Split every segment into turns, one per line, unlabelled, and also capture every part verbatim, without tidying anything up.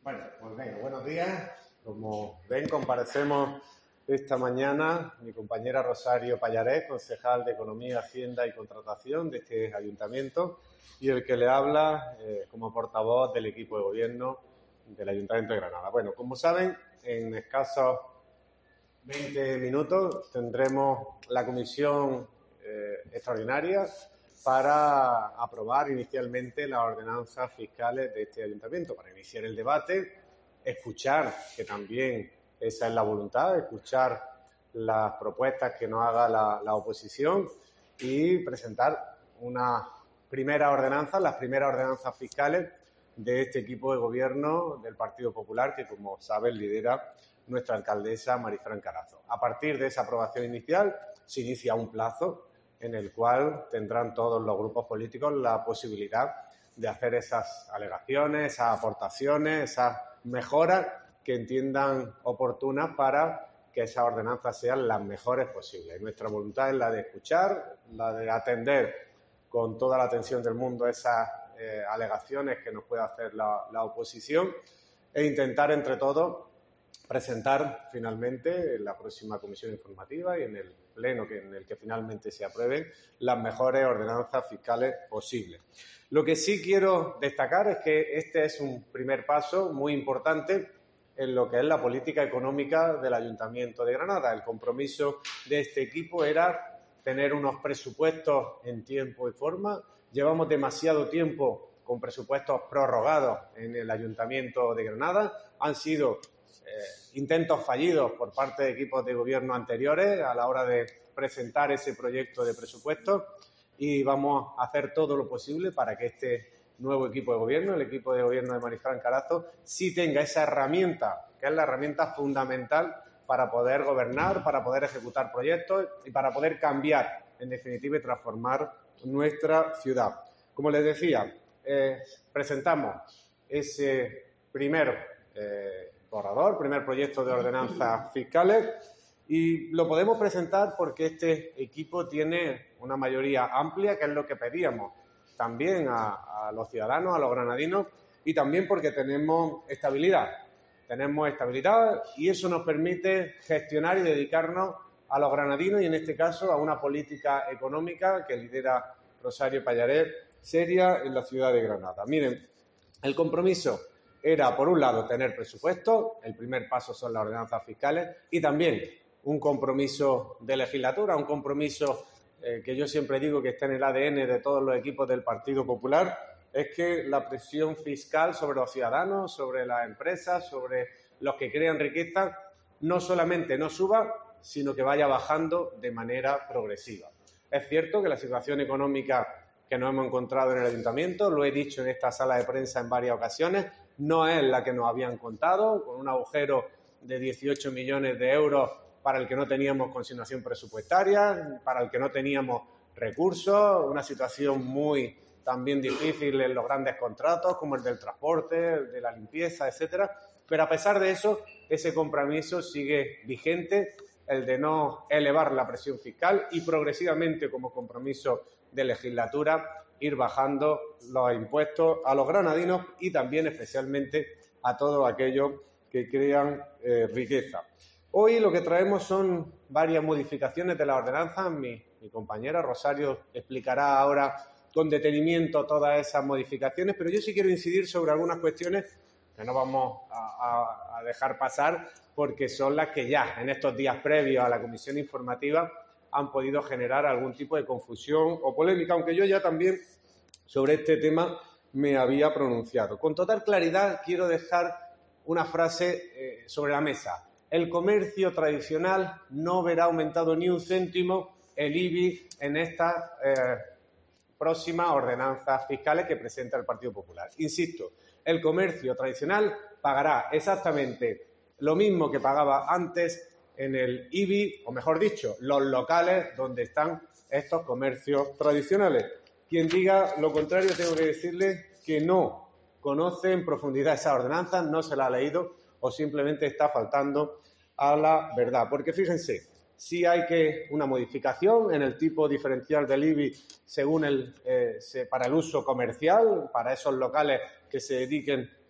Bueno, pues venga, buenos días. Como ven, comparecemos esta mañana mi compañera Rosario Pallarés, concejal de Economía, Hacienda y Contratación de este ayuntamiento, y el que le habla eh, como portavoz del equipo de gobierno del Ayuntamiento de Granada. Bueno, como saben, en escasos veinte minutos tendremos la comisión eh, extraordinaria para aprobar inicialmente las ordenanzas fiscales de este ayuntamiento, para iniciar el debate, escuchar, que también esa es la voluntad, escuchar las propuestas que nos haga la, la oposición y presentar una primera ordenanza, las primeras ordenanzas fiscales de este equipo de gobierno del Partido Popular, que, como saben, lidera nuestra alcaldesa Marifran Carazo. A partir de esa aprobación inicial se inicia un plazo en el cual tendrán todos los grupos políticos la posibilidad de hacer esas alegaciones, esas aportaciones, esas mejoras que entiendan oportunas para que esas ordenanzas sean las mejores posibles. Y nuestra voluntad es la de escuchar, la de atender con toda la atención del mundo esas eh, alegaciones que nos pueda hacer la, la oposición e intentar entre todos presentar finalmente en la próxima comisión informativa y en el pleno que, en el que finalmente se aprueben las mejores ordenanzas fiscales posibles. Lo que sí quiero destacar es que este es un primer paso muy importante en lo que es la política económica del Ayuntamiento de Granada. El compromiso de este equipo era tener unos presupuestos en tiempo y forma. Llevamos demasiado tiempo con presupuestos prorrogados en el Ayuntamiento de Granada. Han sido Eh, intentos fallidos por parte de equipos de gobierno anteriores a la hora de presentar ese proyecto de presupuestos y vamos a hacer todo lo posible para que este nuevo equipo de gobierno, el equipo de gobierno de Marifran Carazo, sí tenga esa herramienta, que es la herramienta fundamental para poder gobernar, para poder ejecutar proyectos y para poder cambiar, en definitiva, y transformar nuestra ciudad. Como les decía, eh, presentamos ese primero eh, borrador, primer proyecto de ordenanzas fiscales, y lo podemos presentar porque este equipo tiene una mayoría amplia, que es lo que pedíamos también a, a los ciudadanos, a los granadinos, y también porque tenemos estabilidad. Tenemos estabilidad y eso nos permite gestionar y dedicarnos a los granadinos y, en este caso, a una política económica que lidera Rosario Pallarés, seria en la ciudad de Granada. Miren, el compromiso era, por un lado, tener presupuesto, el primer paso son las ordenanzas fiscales, y también un compromiso de legislatura, un compromiso eh, que yo siempre digo que está en el A D N de todos los equipos del Partido Popular, es que la presión fiscal sobre los ciudadanos, sobre las empresas, sobre los que crean riqueza, no solamente no suba, sino que vaya bajando de manera progresiva. Es cierto que la situación económica que nos hemos encontrado en el Ayuntamiento, lo he dicho en esta sala de prensa en varias ocasiones, no es la que nos habían contado, con un agujero de dieciocho millones de euros para el que no teníamos consignación presupuestaria, para el que no teníamos recursos, una situación muy también difícil en los grandes contratos, como el del transporte, el de la limpieza, etcétera. Pero a pesar de eso, ese compromiso sigue vigente, el de no elevar la presión fiscal y progresivamente, como compromiso de legislatura, ir bajando los impuestos a los granadinos y también especialmente a todos aquellos que crean eh, riqueza. Hoy lo que traemos son varias modificaciones de la ordenanza. Mi, mi compañera Rosario explicará ahora con detenimiento todas esas modificaciones, pero yo sí quiero incidir sobre algunas cuestiones que no vamos a, a, a dejar pasar porque son las que ya en estos días previos a la comisión informativa han podido generar algún tipo de confusión o polémica, aunque yo ya también sobre este tema me había pronunciado. Con total claridad quiero dejar una frase eh, sobre la mesa. El comercio tradicional no verá aumentado ni un céntimo el I B I en estas eh, próximas ordenanzas fiscales que presenta el Partido Popular. Insisto, el comercio tradicional pagará exactamente lo mismo que pagaba antes en el I B I, o mejor dicho, los locales donde están estos comercios tradicionales. Quien diga lo contrario, tengo que decirle que no conoce en profundidad esas ordenanzas, no se la ha leído o simplemente está faltando a la verdad. Porque fíjense, sí hay que una modificación en el tipo diferencial del I B I según el, eh, se, para el uso comercial, para esos locales que se dediquen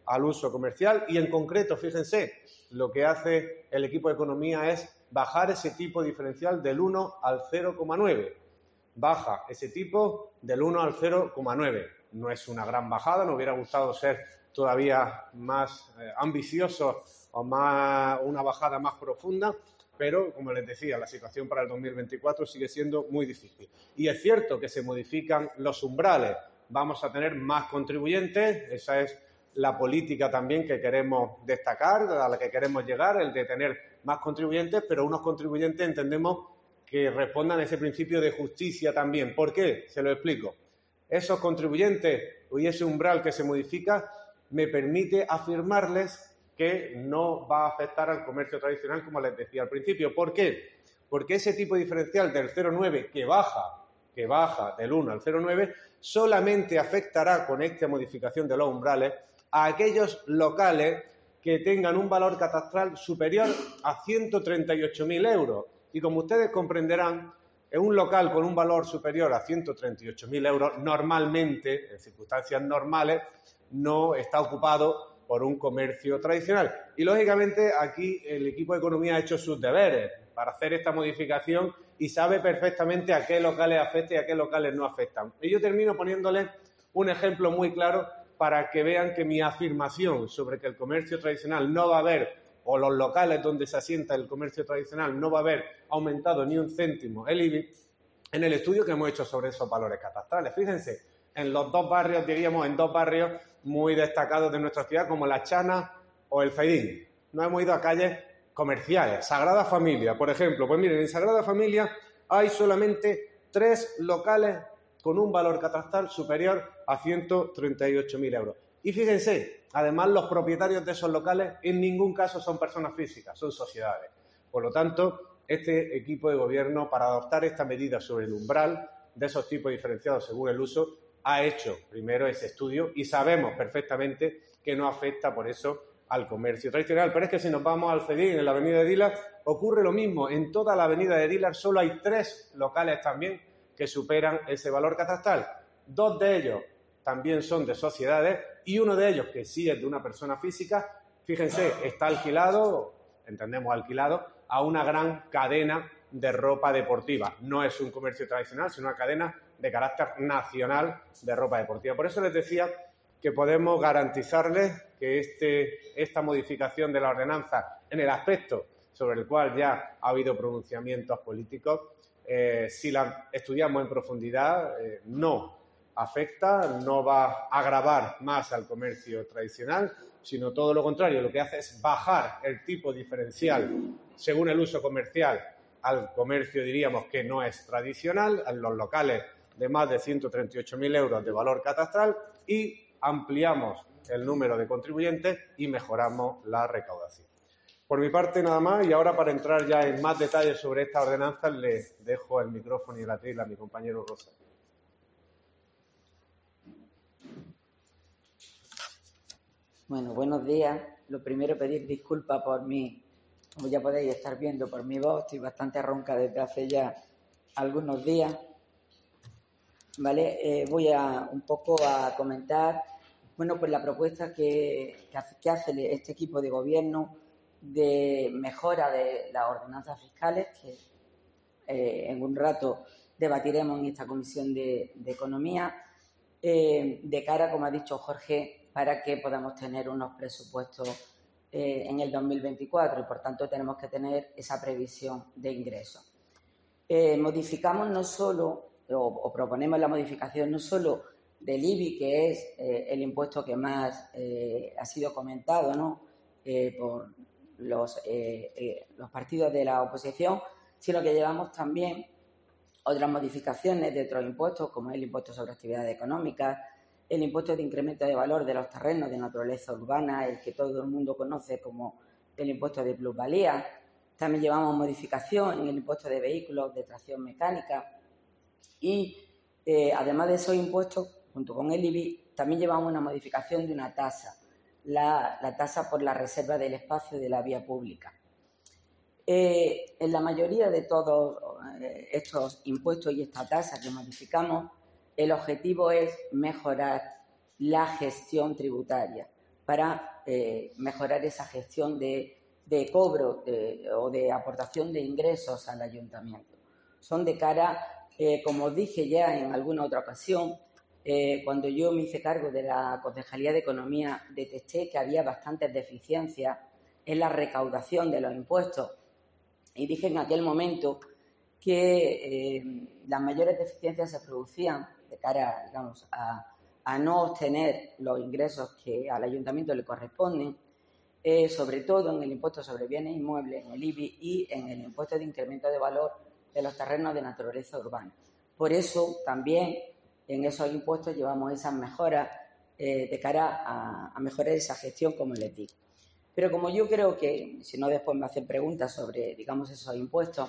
al uso comercial y, en concreto, fíjense, lo que hace el equipo de economía es bajar ese tipo diferencial del uno al cero coma nueve. Baja ese tipo del uno al cero coma nueve. No es una gran bajada, nos hubiera gustado ser todavía más eh, ambiciosos o más, una bajada más profunda, pero, como les decía, la situación para el dos mil veinticuatro sigue siendo muy difícil. Y es cierto que se modifican los umbrales. Vamos a tener más contribuyentes, esa es la política también que queremos destacar, a la que queremos llegar, el de tener más contribuyentes, pero unos contribuyentes entendemos que respondan a ese principio de justicia también. ¿Por qué? Se lo explico. Esos contribuyentes y ese umbral que se modifica me permite afirmarles que no va a afectar al comercio tradicional, como les decía al principio. ¿Por qué? Porque ese tipo diferencial del cero coma nueve que baja, que baja del uno al cero coma nueve, solamente afectará con esta modificación de los umbrales a aquellos locales que tengan un valor catastral superior a ciento treinta y ocho mil euros. Y como ustedes comprenderán, en un local con un valor superior a ciento treinta y ocho mil euros, normalmente, en circunstancias normales, no está ocupado por un comercio tradicional. Y, lógicamente, aquí el equipo de economía ha hecho sus deberes para hacer esta modificación y sabe perfectamente a qué locales afecta y a qué locales no afectan. Y yo termino poniéndoles un ejemplo muy claro para que vean que mi afirmación sobre que el comercio tradicional no va a haber, o los locales donde se asienta el comercio tradicional no va a haber aumentado ni un céntimo el I B I, en el estudio que hemos hecho sobre esos valores catastrales. Fíjense, en los dos barrios, diríamos, en dos barrios muy destacados de nuestra ciudad, como La Chana o el Zaidín. No hemos ido a calles comerciales. Sagrada Familia, por ejemplo. Pues miren, en Sagrada Familia hay solamente tres locales con un valor catastral superior a ciento treinta y ocho mil euros. Y fíjense, además, los propietarios de esos locales en ningún caso son personas físicas, son sociedades. Por lo tanto, este equipo de gobierno, para adoptar esta medida sobre el umbral de esos tipos diferenciados según el uso, ha hecho primero ese estudio y sabemos perfectamente que no afecta por eso al comercio tradicional. Pero es que si nos vamos al Cedín, en la avenida de Dilar, ocurre lo mismo. En toda la avenida de Dilar solo hay tres locales también que superan ese valor catastral. Dos de ellos también son de sociedades y uno de ellos, que sí es de una persona física, fíjense, está alquilado, entendemos alquilado, a una gran cadena de ropa deportiva. No es un comercio tradicional, sino una cadena de carácter nacional de ropa deportiva. Por eso les decía que podemos garantizarles que este, esta modificación de la ordenanza, en el aspecto sobre el cual ya ha habido pronunciamientos políticos, eh, si la estudiamos en profundidad, eh, no afecta, no va a agravar más al comercio tradicional, sino todo lo contrario, lo que hace es bajar el tipo diferencial según el uso comercial al comercio, diríamos, que no es tradicional, a los locales de más de ciento treinta y ocho mil euros de valor catastral, y ampliamos el número de contribuyentes y mejoramos la recaudación. Por mi parte, nada más, y ahora para entrar ya en más detalles sobre esta ordenanza, le dejo el micrófono y la trila a mi compañero Rosa.
Bueno, buenos días. Lo primero, pedir disculpas por mi, como ya podéis estar viendo, por mi voz. Estoy bastante ronca desde hace ya algunos días. Vale, eh, voy a un poco a comentar, bueno, pues la propuesta que, que, hace, que hace este equipo de gobierno de mejora de las ordenanzas fiscales, que eh, en un rato debatiremos en esta comisión de, de economía, eh, de cara, como ha dicho Jorge, para que podamos tener unos presupuestos eh, en el dos mil veinticuatro y, por tanto, tenemos que tener esa previsión de ingresos. Eh, modificamos no solo, o, o proponemos la modificación no solo del I B I, que es eh, el impuesto que más eh, ha sido comentado, ¿no?, eh, por los, eh, eh, los partidos de la oposición, sino que llevamos también otras modificaciones de otros impuestos, como el impuesto sobre actividades económicas, el impuesto de incremento de valor de los terrenos de naturaleza urbana, el que todo el mundo conoce como el impuesto de plusvalía. También llevamos modificación en el impuesto de vehículos de tracción mecánica y, eh, además de esos impuestos, junto con el I B I, también llevamos una modificación de una tasa, la, la tasa por la reserva del espacio de la vía pública. Eh, en la mayoría de todos eh, estos impuestos y esta tasa que modificamos, el objetivo es mejorar la gestión tributaria para eh, mejorar esa gestión de, de cobro de, o de aportación de ingresos al ayuntamiento. Son de cara, eh, como os dije ya en alguna otra ocasión, eh, cuando yo me hice cargo de la Concejalía de Economía, detecté que había bastantes deficiencias en la recaudación de los impuestos y dije en aquel momento que eh, las mayores deficiencias se producían de cara, digamos, a, a no obtener los ingresos que al ayuntamiento le corresponden, eh, sobre todo en el impuesto sobre bienes inmuebles, en el I B I y en el impuesto de incremento de valor de los terrenos de naturaleza urbana. Por eso también en esos impuestos llevamos esas mejoras eh, de cara a, a mejorar esa gestión, como les digo. Pero como yo creo que, si no después me hacen preguntas sobre, digamos, esos impuestos,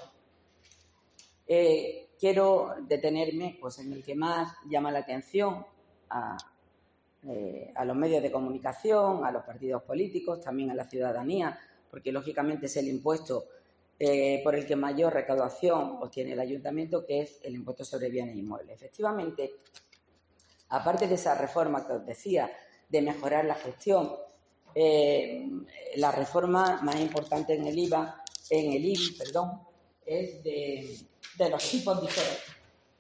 Eh, quiero detenerme pues, en el que más llama la atención a, eh, a los medios de comunicación, a los partidos políticos, también a la ciudadanía, porque lógicamente es el impuesto eh, por el que mayor recaudación obtiene el ayuntamiento, que es el impuesto sobre bienes inmuebles. Efectivamente, aparte de esa reforma que os decía, de mejorar la gestión, eh, la reforma más importante en el I V A, en el I B I, perdón, es de... de los tipos diferenciados.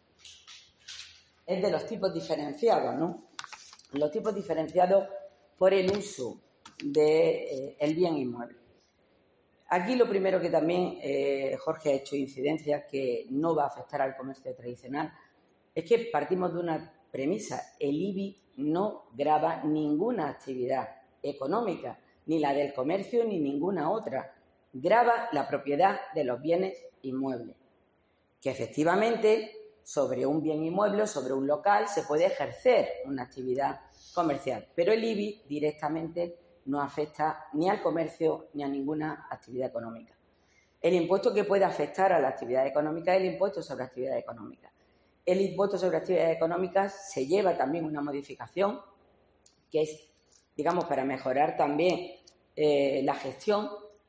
Es de los tipos diferenciados, ¿no? Los tipos diferenciados por el uso del de, eh, bien inmueble. Aquí lo primero que también eh, Jorge ha hecho incidencia, que no va a afectar al comercio tradicional, es que partimos de una premisa. El I B I no grava ninguna actividad económica, ni la del comercio ni ninguna otra. Grava la propiedad de los bienes inmuebles. Que efectivamente sobre un bien inmueble o sobre un local se puede ejercer una actividad comercial, pero el I B I directamente no afecta ni al comercio ni a ninguna actividad económica. El impuesto que puede afectar a la actividad económica es el impuesto sobre actividad económica. El impuesto sobre actividades económicas se lleva también una modificación que es, digamos, para mejorar también eh, la gestión,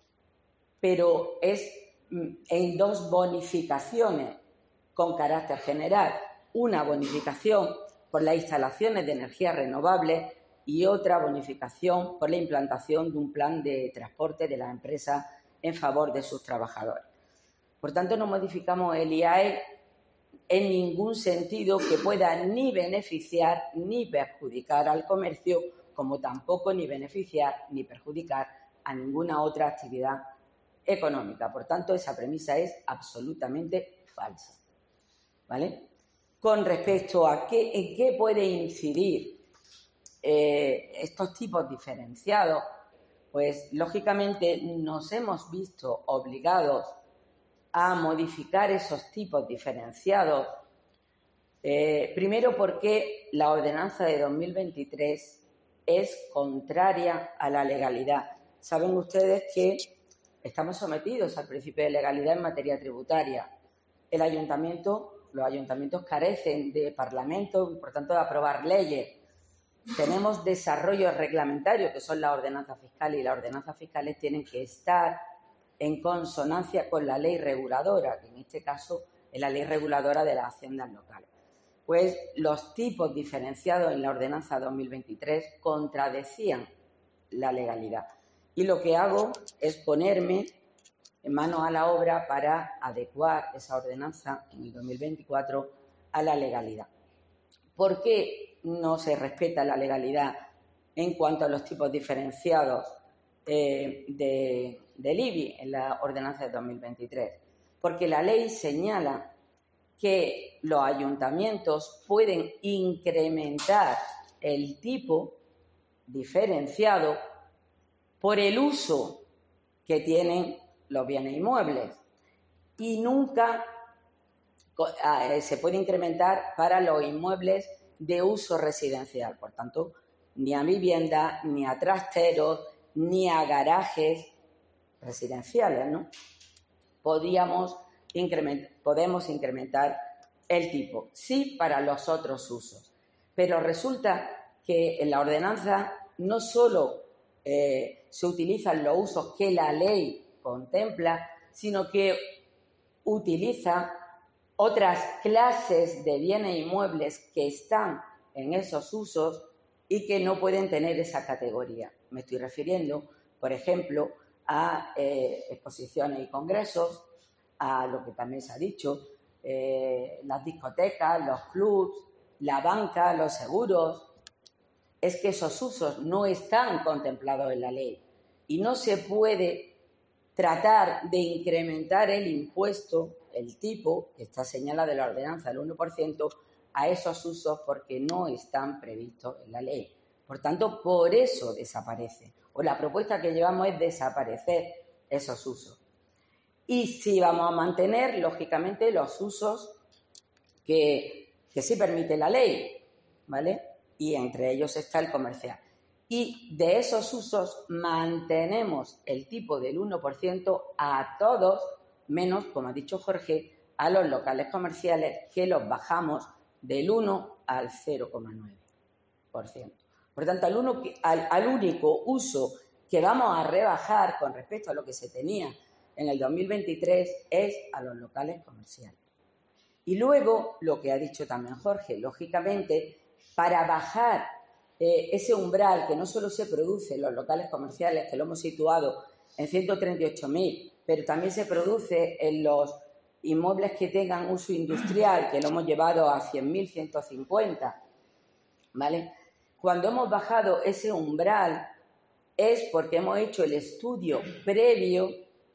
pero es en dos bonificaciones con carácter general. Una bonificación por las instalaciones de energías renovables y otra bonificación por la implantación de un plan de transporte de las empresas en favor de sus trabajadores. Por tanto, no modificamos el I A E en ningún sentido que pueda ni beneficiar ni perjudicar al comercio, como tampoco ni beneficiar ni perjudicar a ninguna otra actividad económica. Por tanto, esa premisa es absolutamente falsa. ¿Vale? Con respecto a qué, en qué puede incidir eh, estos tipos diferenciados, pues lógicamente nos hemos visto obligados a modificar esos tipos diferenciados. Eh, primero porque la ordenanza de dos mil veintitrés es contraria a la legalidad. Saben ustedes que estamos sometidos al principio de legalidad en materia tributaria. El ayuntamiento, los ayuntamientos carecen de parlamento y, por tanto, de aprobar leyes. Tenemos desarrollos reglamentarios, que son la ordenanza fiscal, y las ordenanzas fiscales tienen que estar en consonancia con la ley reguladora, que en este caso es la ley reguladora de las haciendas locales. Pues los tipos diferenciados en la ordenanza dos mil veintitrés contradecían la legalidad. Y lo que hago es ponerme en manos a la obra para adecuar esa ordenanza en el dos mil veinticuatro a la legalidad. ¿Por qué no se respeta la legalidad en cuanto a los tipos diferenciados eh, de, del I B I en la ordenanza de dos mil veintitrés? Porque la ley señala que los ayuntamientos pueden incrementar el tipo diferenciado por el uso que tienen los bienes inmuebles y nunca eh, se puede incrementar para los inmuebles de uso residencial. Por tanto, ni a vivienda, ni a trasteros, ni a garajes residenciales, ¿no? Podíamos increment, podemos incrementar el tipo, sí para los otros usos. Pero resulta que en la ordenanza no solo eh, se utilizan los usos que la ley contempla, sino que utiliza otras clases de bienes inmuebles que están en esos usos y que no pueden tener esa categoría. me estoy refiriendo, por ejemplo, a eh, exposiciones y congresos, a lo que también se ha dicho, eh, las discotecas, los clubs, la banca, los seguros. Es que esos usos no están contemplados en la ley y no se puede tratar de incrementar el impuesto, el tipo, que está señalado en la ordenanza del uno por ciento, a esos usos porque no están previstos en la ley. Por tanto, por eso desaparece. O la propuesta que llevamos es desaparecer esos usos. Y si vamos a mantener, lógicamente, los usos que, que sí permite la ley, ¿vale? Y entre ellos está el comercial. Y de esos usos mantenemos el tipo del uno por ciento a todos, menos, como ha dicho Jorge, a los locales comerciales, que los bajamos del uno al cero coma nueve por ciento. Por tanto, al, uno, al, al único uso que vamos a rebajar con respecto a lo que se tenía en el dos mil veintitrés es a los locales comerciales. Y luego, lo que ha dicho también Jorge, lógicamente, para bajar eh, ese umbral que no solo se produce en los locales comerciales, que lo hemos situado en ciento treinta y ocho mil, pero también se produce en los inmuebles que tengan uso industrial, que lo hemos llevado a cien mil ciento cincuenta, ¿vale? Cuando hemos bajado ese umbral es porque hemos hecho el estudio previo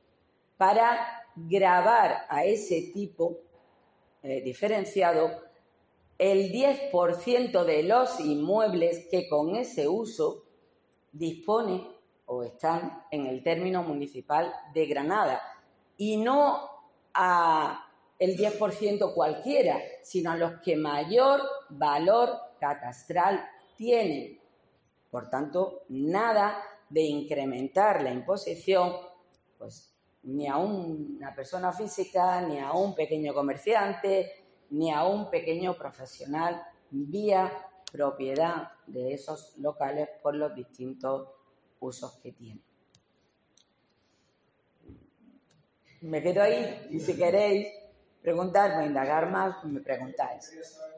para gravar a ese tipo eh, diferenciado el diez por ciento de los inmuebles que con ese uso disponen o están en el término municipal de Granada. Y no a el diez por ciento cualquiera, sino a los que mayor valor catastral tienen. Por tanto, nada de incrementar la imposición, pues ni a una persona física, ni a un pequeño comerciante, ni a un pequeño profesional vía propiedad de esos locales por los distintos usos que tienen. Me quedo ahí y si queréis preguntarme, indagar más, me preguntáis.